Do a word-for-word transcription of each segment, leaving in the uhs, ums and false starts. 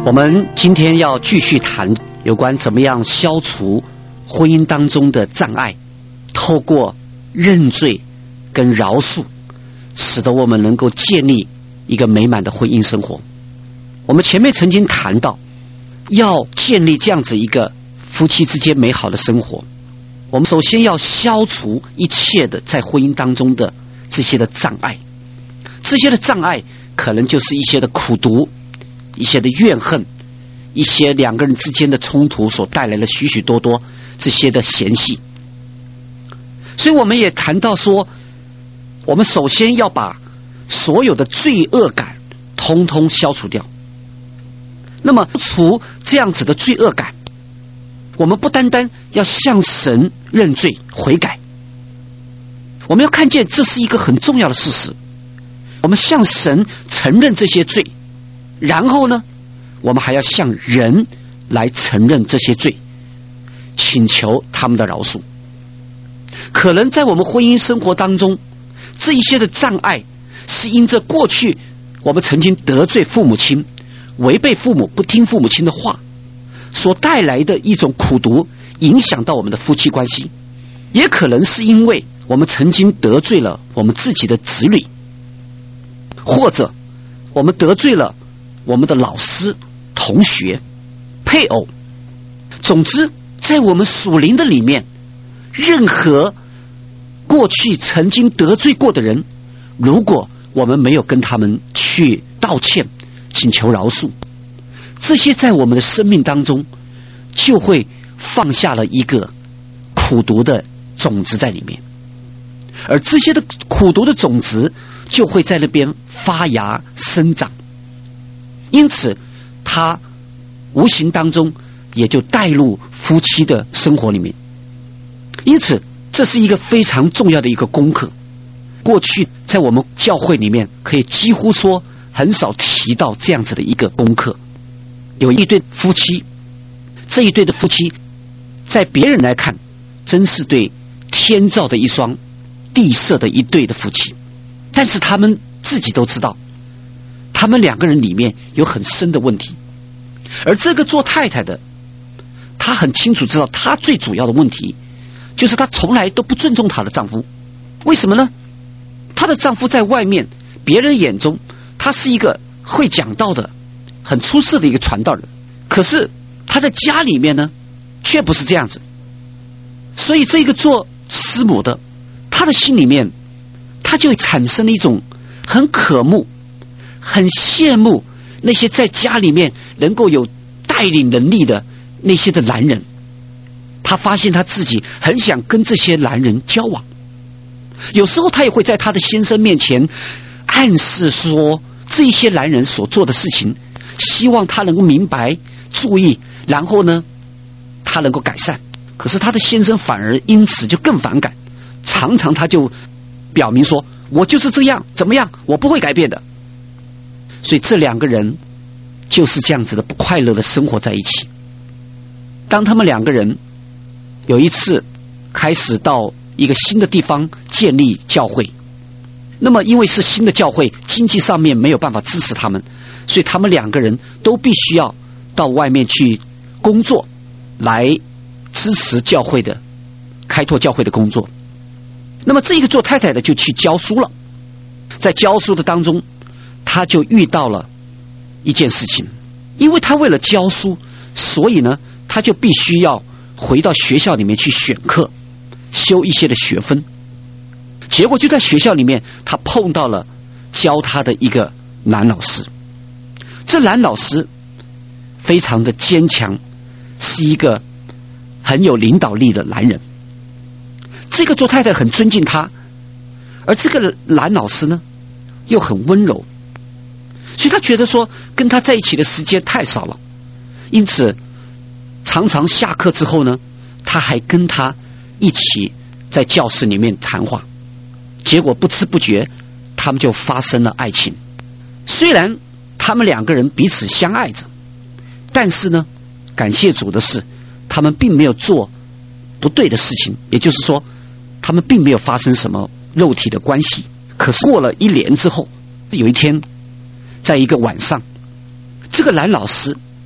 我们今天要继续谈有关怎么样消除婚姻当中的障碍，透过认罪跟饶恕，使得我们能够建立一个美满的婚姻生活。我们前面曾经谈到，要建立这样子一个夫妻之间美好的生活，我们首先要消除一切的在婚姻当中的这些的障碍。这些的障碍可能就是一些的苦毒，一些的怨恨，一些两个人之间的冲突所带来的许许多多这些的嫌隙。所以我们也谈到说，我们首先要把所有的罪恶感通通消除掉。那么除这样子的罪恶感，我们不单单要向神认罪悔改，我们要看见这是一个很重要的事实。我们向神承认这些罪，然后呢，我们还要向人来承认这些罪，请求他们的饶恕。可能在我们婚姻生活当中，这一些的障碍是因着过去我们曾经得罪父母亲，违背父母，不听父母亲的话所带来的一种苦毒，影响到我们的夫妻关系。也可能是因为我们曾经得罪了我们自己的子女，或者我们得罪了我们的老师、同学、配偶。总之，在我们属灵的里面，任何过去曾经得罪过的人，如果我们没有跟他们去道歉，请求饶恕，这些在我们的生命当中就会放下了一个苦毒的种子在里面，而这些的苦毒的种子就会在那边发芽生长，因此它无形当中也就带入夫妻的生活里面。因此这是一个非常重要的一个功课。过去在我们教会里面可以几乎说很少提到这样子的一个功课。有一对夫妻，这一对的夫妻在别人来看真是对天造的一双地设的一对的夫妻，但是他们自己都知道他们两个人里面有很深的问题。而这个做太太的，她很清楚知道她最主要的问题就是她从来都不尊重她的丈夫。为什么呢？她的丈夫在外面别人眼中他是一个会讲道的很出色的一个传道人，可是他在家里面呢却不是这样子。所以这个做师母的，他的心里面他就产生了一种很渴慕、很羡慕那些在家里面能够有带领能力的那些的男人。他发现他自己很想跟这些男人交往，有时候他也会在他的先生面前暗示说这些男人所做的事情，希望他能够明白注意，然后呢他能够改善。可是他的先生反而因此就更反感，常常他就表明说，我就是这样，怎么样，我不会改变的。所以这两个人就是这样子的不快乐的生活在一起。当他们两个人有一次开始到一个新的地方建立教会，那么因为是新的教会，经济上面没有办法支持他们，所以他们两个人都必须要到外面去工作，来支持教会的开拓教会的工作。那么这个做太太的就去教书了，在教书的当中他就遇到了一件事情，因为他为了教书，所以呢他就必须要回到学校里面去选课，修一些的学分。结果就在学校里面他碰到了教他的一个男老师。这男老师非常的坚强，是一个很有领导力的男人。这个做太太很尊敬他，而这个男老师呢又很温柔，所以他觉得说跟他在一起的时间太少了，因此常常下课之后呢，他还跟他一起在教室里面谈话。结果不知不觉他们就发生了爱情。虽然他们两个人彼此相爱着，但是呢感谢主的是，他们并没有做不对的事情，也就是说他们并没有发生什么肉体的关系。可是过了一年之后，有一天在一个晚上，这个男老师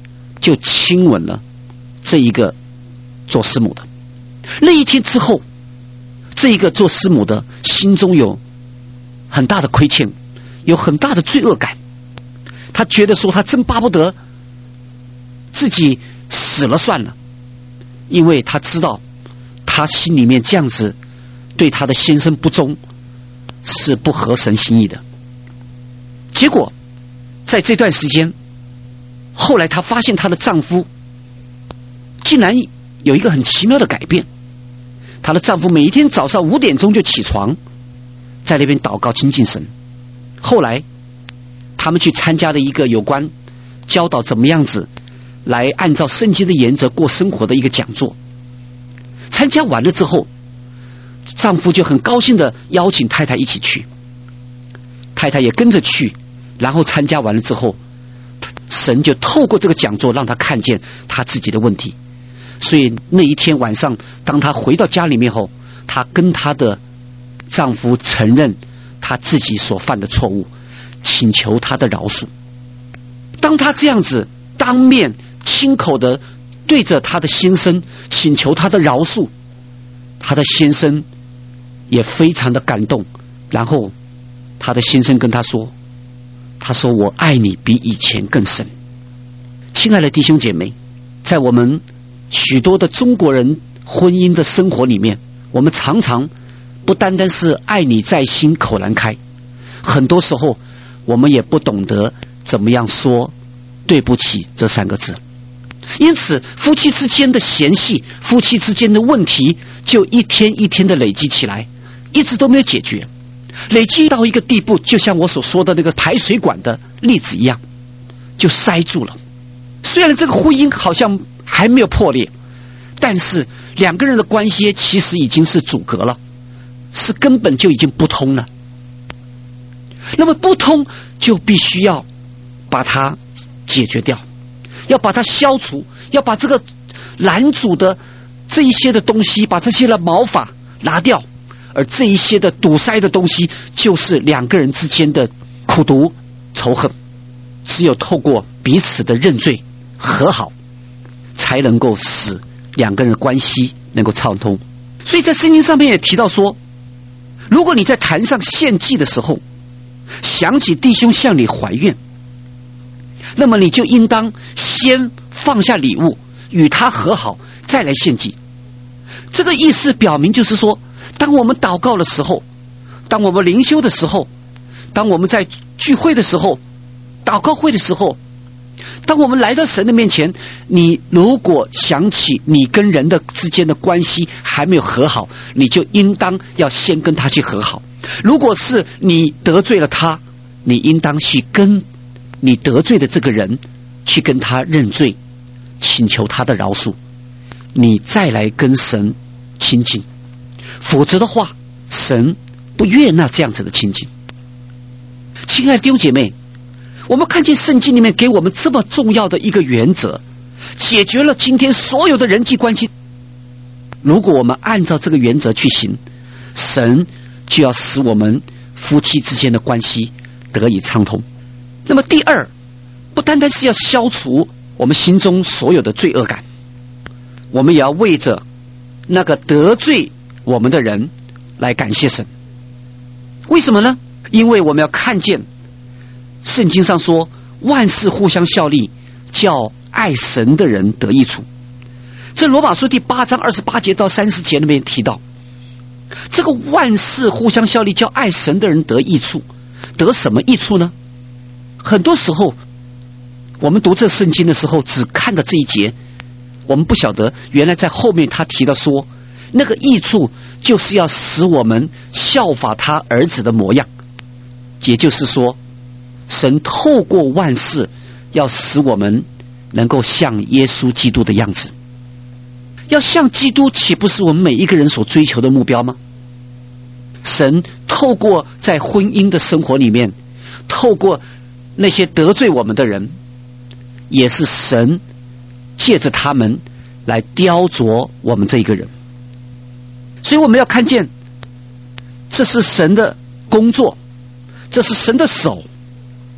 就亲吻了这一个做师母的。那一天之后，这一个做师母的心中有很大的亏欠，有很大的罪恶感。他觉得说，他真巴不得自己死了算了，因为他知道他心里面这样子对他的先生不忠，是不合神心意的。结果在这段时间，后来她发现她的丈夫竟然有一个很奇妙的改变。她的丈夫每一天早上五点钟就起床，在那边祷告亲近神。后来他们去参加了一个有关教导怎么样子来按照圣经的原则过生活的一个讲座。参加完了之后，丈夫就很高兴的邀请太太一起去，太太也跟着去。然后参加完了之后，神就透过这个讲座让她看见她自己的问题。所以那一天晚上，当她回到家里面后，她跟她的丈夫承认她自己所犯的错误，请求他的饶恕。当她这样子当面亲口的对着她的先生请求他的饶恕，她的先生也非常的感动。然后她的先生跟她说，他说我爱你比以前更深。亲爱的弟兄姐妹，在我们许多的中国人婚姻的生活里面，我们常常不单单是爱你在心口难开，很多时候我们也不懂得怎么样说对不起这三个字。因此夫妻之间的嫌隙，夫妻之间的问题就一天一天的累积起来，一直都没有解决。累积到一个地步，就像我所说的那个排水管的例子一样，就塞住了。虽然这个婚姻好像还没有破裂，但是两个人的关系其实已经是阻隔了，是根本就已经不通了。那么不通就必须要把它解决掉，要把它消除，要把这个拦阻的这一些的东西，把这些的毛发拿掉。而这一些的堵塞的东西，就是两个人之间的苦毒仇恨。只有透过彼此的认罪和好，才能够使两个人的关系能够畅通。所以在圣经上面也提到说，如果你在坛上献祭的时候想起弟兄向你怀怨，那么你就应当先放下礼物与他和好，再来献祭。这个意思表明就是说，当我们祷告的时候，当我们灵修的时候，当我们在聚会的时候，祷告会的时候，当我们来到神的面前，你如果想起你跟人的之间的关系还没有和好，你就应当要先跟他去和好。如果是你得罪了他，你应当去跟你得罪的这个人去跟他认罪，请求他的饶恕，你再来跟神亲近。否则的话，神不悦纳这样子的亲近。亲爱的弟兄姐妹，我们看见圣经里面给我们这么重要的一个原则，解决了今天所有的人际关系。如果我们按照这个原则去行，神就要使我们夫妻之间的关系得以畅通。那么第二，不单单是要消除我们心中所有的罪恶感，我们也要为着那个得罪我们的人来感谢神。为什么呢？因为我们要看见圣经上说，万事互相效力，叫爱神的人得益处。这罗马书第八章二十八节到三十节那边提到，这个万事互相效力，叫爱神的人得益处。得什么益处呢？很多时候我们读这圣经的时候，只看到这一节，我们不晓得原来在后面他提到说，那个益处就是要使我们效法他儿子的模样。也就是说，神透过万事要使我们能够像耶稣基督的样子。要像基督，岂不是我们每一个人所追求的目标吗？神透过在婚姻的生活里面，透过那些得罪我们的人，也是神借着他们来雕琢我们这一个人。所以我们要看见，这是神的工作，这是神的手。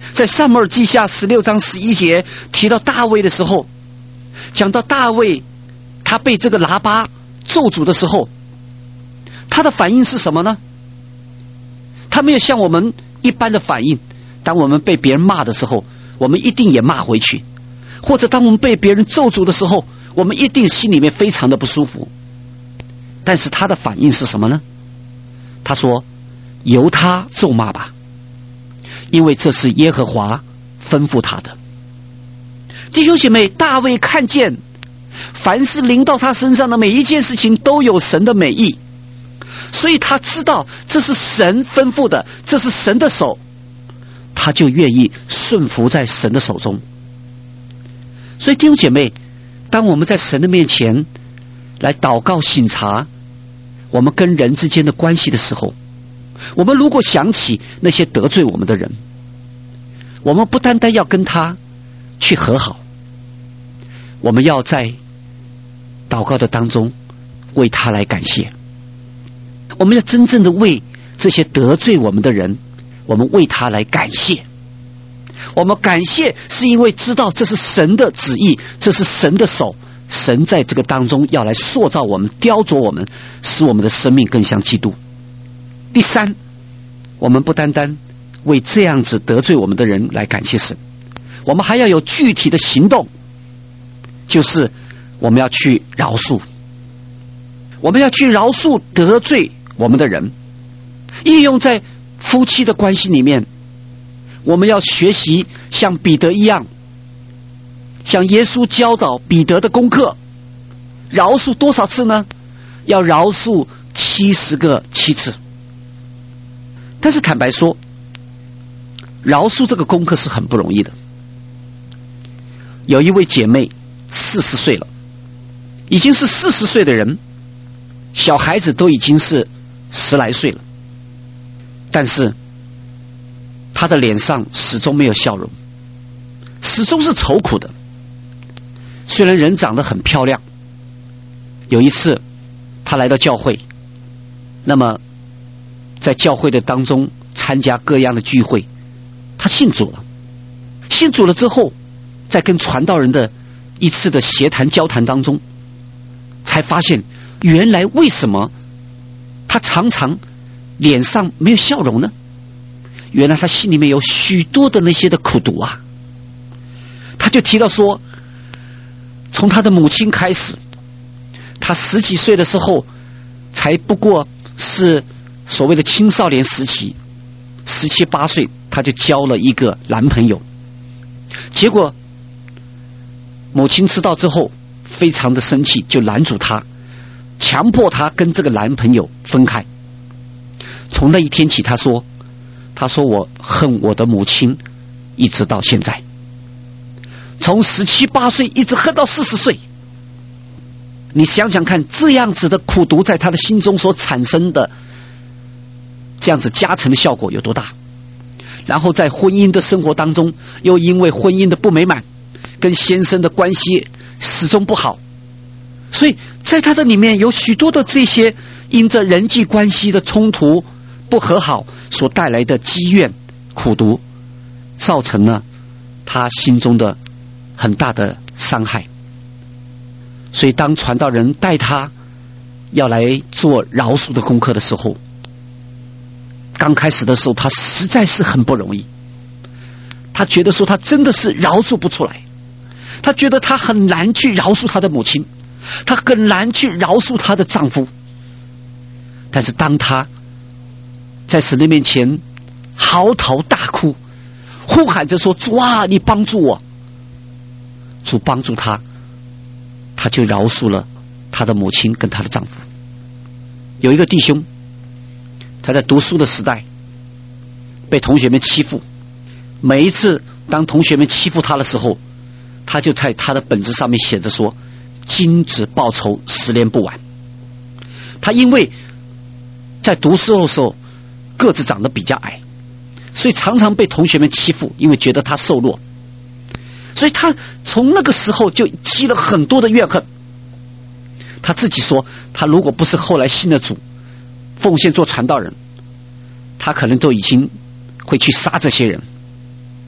在撒母耳记下十六章十一节提到大卫的时候，讲到大卫他被这个拿巴咒诅的时候，他的反应是什么呢？他没有像我们一般的反应，当我们被别人骂的时候，我们一定也骂回去，或者当我们被别人咒诅的时候，我们一定心里面非常的不舒服。但是他的反应是什么呢？他说由他咒骂吧，因为这是耶和华吩咐他的。弟兄姐妹，大卫看见凡是临到他身上的每一件事情都有神的美意，所以他知道这是神吩咐的，这是神的手，他就愿意顺服在神的手中。所以弟兄姐妹，当我们在神的面前来祷告省察我们跟人之间的关系的时候，我们如果想起那些得罪我们的人，我们不单单要跟他去和好，我们要在祷告的当中为他来感谢。我们要真正的为这些得罪我们的人，我们为他来感谢。我们感谢是因为知道这是神的旨意，这是神的手，神在这个当中要来塑造我们，雕琢我们，使我们的生命更像基督。第三，我们不单单为这样子得罪我们的人来感谢神，我们还要有具体的行动，就是我们要去饶恕，我们要去饶恕得罪我们的人。应用在夫妻的关系里面，我们要学习像彼得一样，像耶稣教导彼得的功课，饶恕多少次呢？要饶恕七十个七次。但是坦白说，饶恕这个功课是很不容易的。有一位姐妹四十岁了，已经是四十岁的人，小孩子都已经是十来岁了，但是她的脸上始终没有笑容，始终是愁苦的。虽然人长得很漂亮，有一次她来到教会，那么在教会的当中参加各样的聚会，她信主了。信主了之后，在跟传道人的一次的协谈交谈当中，才发现原来为什么她常常脸上没有笑容呢？原来她心里面有许多的那些的苦毒啊。她就提到说，从她的母亲开始，她十几岁的时候才不过是所谓的青少年时期，十七八岁她就交了一个男朋友，结果母亲知道之后非常的生气，就拦住她，强迫她跟这个男朋友分开。从那一天起，她说她说我恨我的母亲一直到现在，从十七八岁一直恨到四十岁。你想想看，这样子的苦毒在她的心中所产生的这样子加成的效果有多大。然后在婚姻的生活当中，又因为婚姻的不美满，跟先生的关系始终不好，所以在他的里面有许多的这些因着人际关系的冲突不和好所带来的积怨苦毒，造成了他心中的很大的伤害。所以当传道人带他要来做饶恕的功课的时候，刚开始的时候他实在是很不容易，他觉得说他真的是饶恕不出来，他觉得他很难去饶恕他的母亲，他很难去饶恕他的丈夫。但是当他在神的面前嚎啕大哭，呼喊着说，主啊，你帮助我，主帮助他，他就饶恕了他的母亲跟他的丈夫。有一个弟兄，他在读书的时代被同学们欺负，每一次当同学们欺负他的时候，他就在他的本子上面写着说，今子报仇，十年不晚。他因为在读书的时候个子长得比较矮，所以常常被同学们欺负，因为觉得他瘦弱，所以他从那个时候就积了很多的怨恨。他自己说，他如果不是后来信了主，奉献做传道人，他可能都已经会去杀这些人。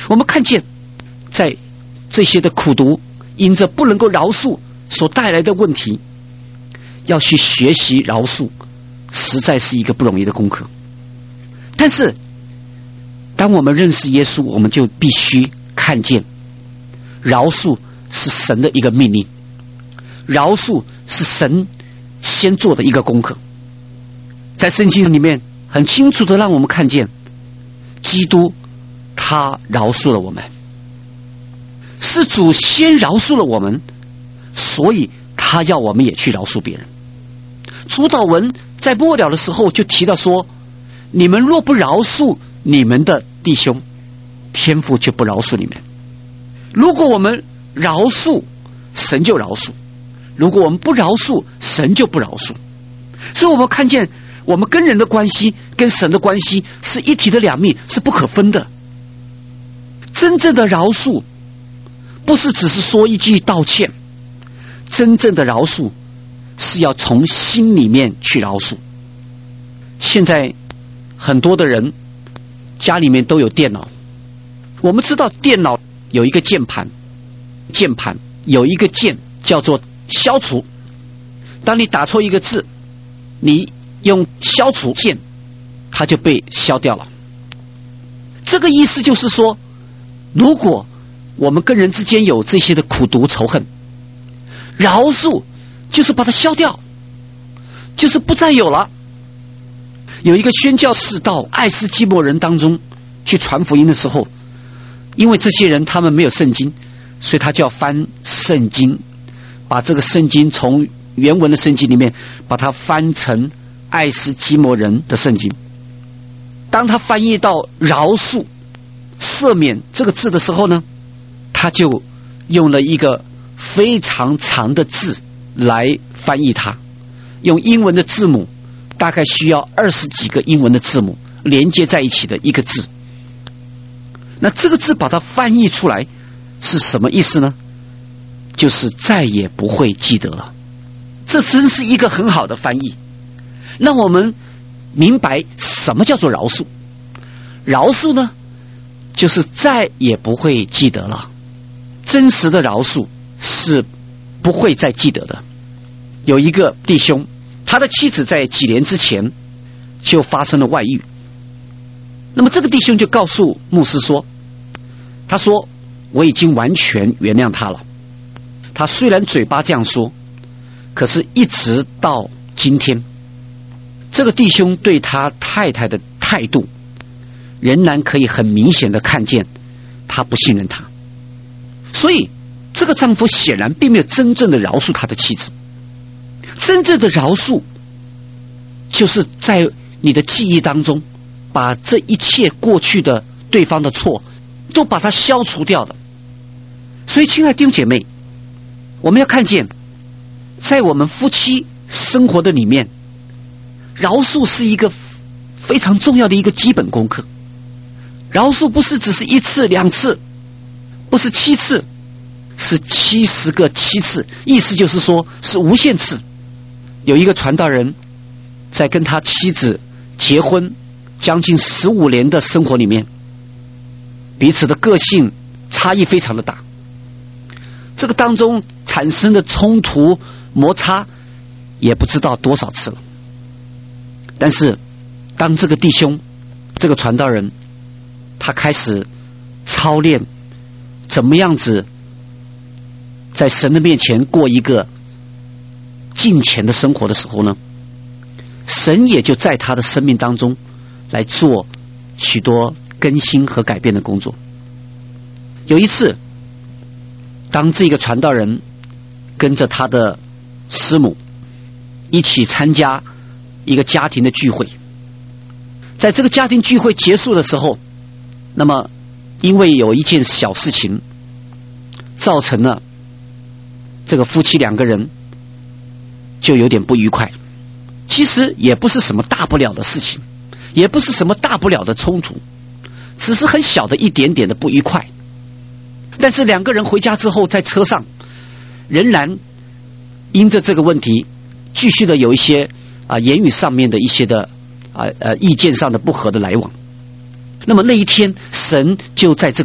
我们看见在这些的苦毒因着不能够饶恕所带来的问题，要去学习饶恕实在是一个不容易的功课。但是当我们认识耶稣，我们就必须看见饶恕是神的一个命令，饶恕是神先做的一个功课。在圣经里面很清楚的让我们看见基督他饶恕了我们，是主先饶恕了我们，所以他要我们也去饶恕别人。主祷文在末了的时候就提到说，你们若不饶恕你们的弟兄，天父就不饶恕你们。如果我们饶恕，神就饶恕；如果我们不饶恕，神就不饶恕。所以我们看见我们跟人的关系跟神的关系是一体的两面，是不可分的。真正的饶恕不是只是说一句道歉，真正的饶恕是要从心里面去饶恕。现在很多的人家里面都有电脑，我们知道电脑有一个键盘，键盘有一个键叫做消除。当你打错一个字，你用消除键，它就被消掉了。这个意思就是说，如果我们跟人之间有这些的苦毒仇恨，饶恕就是把它消掉，就是不再有了。有一个宣教士到爱斯基摩人当中去传福音的时候，因为这些人他们没有圣经，所以他就要翻圣经，把这个圣经从原文的圣经里面把它翻成爱斯基摩人的圣经。当他翻译到饶恕赦免这个字的时候呢，他就用了一个非常长的字来翻译它，用英文的字母，大概需要二十几个英文的字母连接在一起的一个字。那这个字把它翻译出来是什么意思呢？就是再也不会记得了。这真是一个很好的翻译，让我们明白什么叫做饶恕。饶恕呢，就是再也不会记得了。真实的饶恕是不会再记得的。有一个弟兄，他的妻子在几年之前就发生了外遇。那么这个弟兄就告诉牧师说，他说我已经完全原谅他了。他虽然嘴巴这样说，可是一直到今天，这个弟兄对他太太的态度仍然可以很明显的看见他不信任他。所以这个丈夫显然并没有真正的饶恕他的妻子。真正的饶恕就是在你的记忆当中把这一切过去的对方的错都把它消除掉的。所以亲爱的弟兄姐妹，我们要看见在我们夫妻生活的里面，饶恕是一个非常重要的一个基本功课。饶恕不是只是一次两次，不是七次，是七十个七次，意思就是说是无限次。有一个传道人在跟他妻子结婚将近十五年的生活里面，彼此的个性差异非常的大，这个当中产生的冲突摩擦也不知道多少次了。但是当这个弟兄这个传道人他开始操练怎么样子在神的面前过一个敬虔的生活的时候呢，神也就在他的生命当中来做许多更新和改变的工作。有一次，当这个传道人跟着他的师母一起参加一个家庭的聚会，在这个家庭聚会结束的时候，那么因为有一件小事情造成了这个夫妻两个人就有点不愉快。其实也不是什么大不了的事情，也不是什么大不了的冲突，只是很小的一点点的不愉快。但是两个人回家之后，在车上仍然因着这个问题继续的有一些啊言语上面的一些的啊呃意见上的不合的来往。那么那一天，神就在这个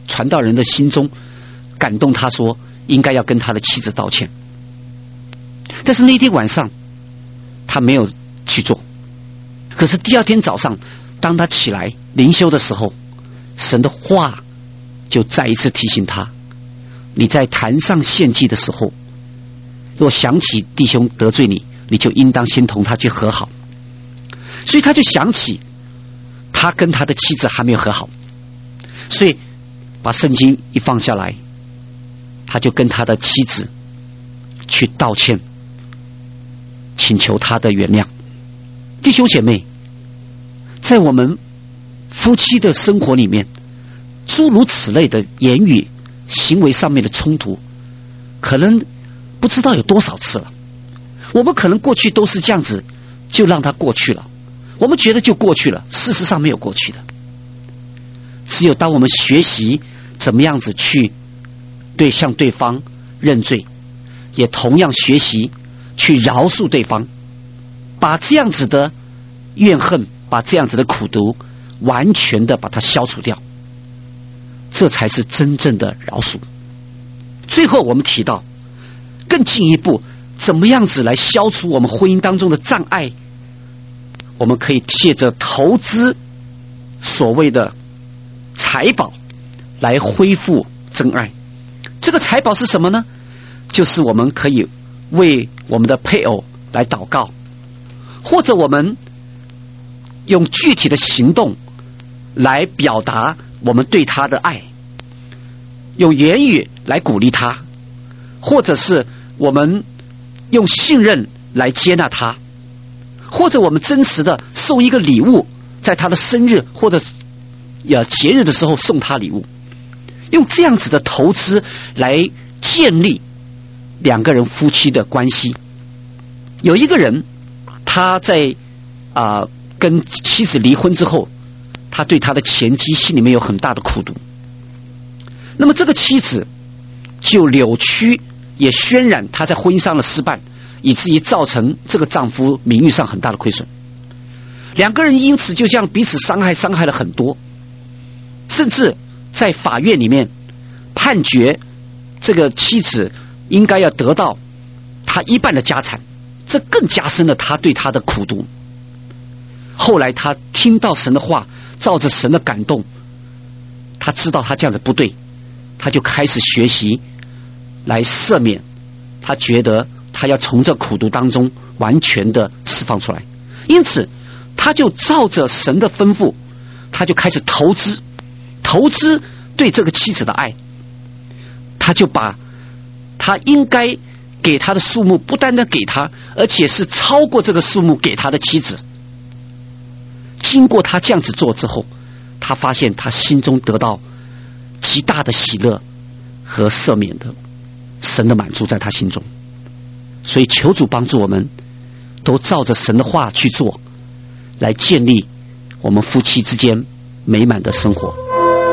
传到人的心中，感动他说应该要跟他的妻子道歉。但是那天晚上他没有去做。可是第二天早上当他起来灵修的时候，神的话就再一次提醒他，你在坛上献祭的时候，若想起弟兄得罪你，你就应当先同他去和好。所以他就想起他跟他的妻子还没有和好，所以把圣经一放下来，他就跟他的妻子去道歉，请求他的原谅。弟兄姐妹，在我们夫妻的生活里面，诸如此类的言语行为上面的冲突，可能不知道有多少次了。我们可能过去都是这样子，就让它过去了，我们觉得就过去了，事实上没有过去的。只有当我们学习怎么样子去对向对方认罪，也同样学习去饶恕对方，把这样子的怨恨，把这样子的苦毒完全的把它消除掉，这才是真正的饶恕。最后我们提到更进一步，怎么样子来消除我们婚姻当中的障碍，我们可以借着投资所谓的财宝来恢复真爱。这个财宝是什么呢？就是我们可以为我们的配偶来祷告，或者我们用具体的行动来表达我们对他的爱，用言语来鼓励他，或者是我们用信任来接纳他，或者我们真实的送一个礼物，在他的生日或者节日的时候送他礼物，用这样子的投资来建立两个人夫妻的关系。有一个人他在啊、呃、跟妻子离婚之后，他对他的前妻心里面有很大的苦毒，那么这个妻子就扭曲也渲染他在婚姻上的失败，以至于造成这个丈夫名誉上很大的亏损。两个人因此就这样彼此伤害，伤害了很多，甚至在法院里面判决这个妻子应该要得到他一半的家产，这更加深了他对他的苦毒。后来他听到神的话，照着神的感动，他知道他这样子不对，他就开始学习来赦免，他觉得他要从这苦毒当中完全的释放出来。因此他就照着神的吩咐，他就开始投资投资对这个妻子的爱，他就把他应该给他的数目不单单给他，而且是超过这个数目给他的妻子。经过他这样子做之后，他发现他心中得到极大的喜乐和赦免的神的满足在他心中。所以求主帮助我们都照着神的话去做，来建立我们夫妻之间美满的生活。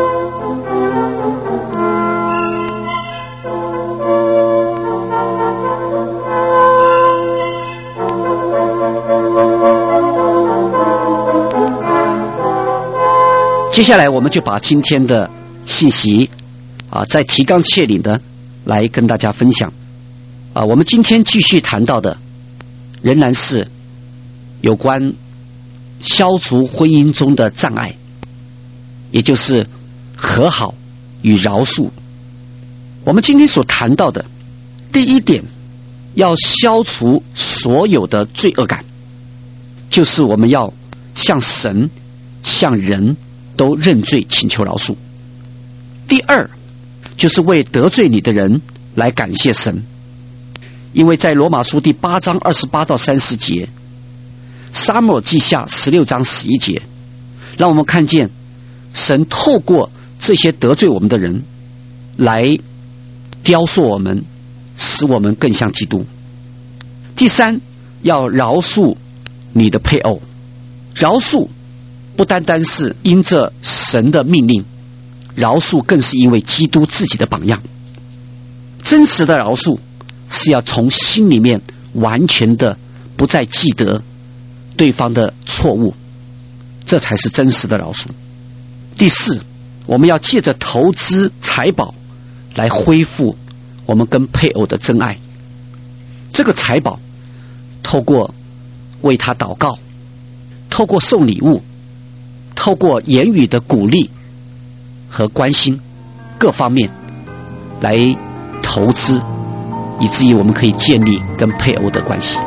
接下来我们就把今天的信息啊，在提纲挈领的来跟大家分享啊。我们今天继续谈到的仍然是有关消除婚姻中的障碍，也就是和好与饶恕。我们今天所谈到的第一点，要消除所有的罪恶感，就是我们要向神向人都认罪，请求饶恕。第二，就是为得罪你的人来感谢神，因为在罗马书第八章二十八到三十节，撒母耳记下十六章十一节，让我们看见神透过这些得罪我们的人来雕塑我们，使我们更像基督。第三，要饶恕你的配偶。饶恕不单单是因着神的命令，饶恕更是因为基督自己的榜样。真实的饶恕是要从心里面完全的不再记得对方的错误，这才是真实的饶恕。第四， 我们要借着投资财宝来恢复我们跟配偶的真爱。这个财宝透过为他祷告，透过送礼物，透过言语的鼓励和关心，各方面来投资，以至于我们可以建立跟配偶的关系。